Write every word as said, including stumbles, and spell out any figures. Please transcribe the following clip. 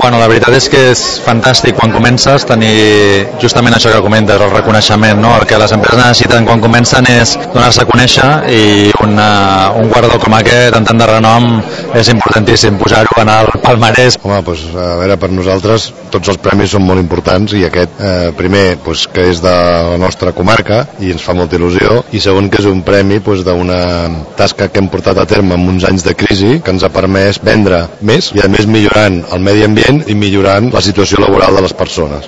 Bueno, la veritat és que és fantàstic quan comences tenir justament això que comentes, el reconeixement, no? El que les empreses necessiten quan comencen és donar-se a conèixer i una, un guardó com aquest, en tant de renom, és importantíssim posar-ho en el palmarès. Home, doncs, a veure, per nosaltres tots els premis són molt importants i aquest, eh, primer, doncs, que és de la nostra comarca i ens fa molta il·lusió, i segon que és un premi doncs, d'una tasca que hem portat a terme en uns anys de crisi que ens ha permès vendre més i a més millorant el medi ambient i millorant la situació laboral de les persones.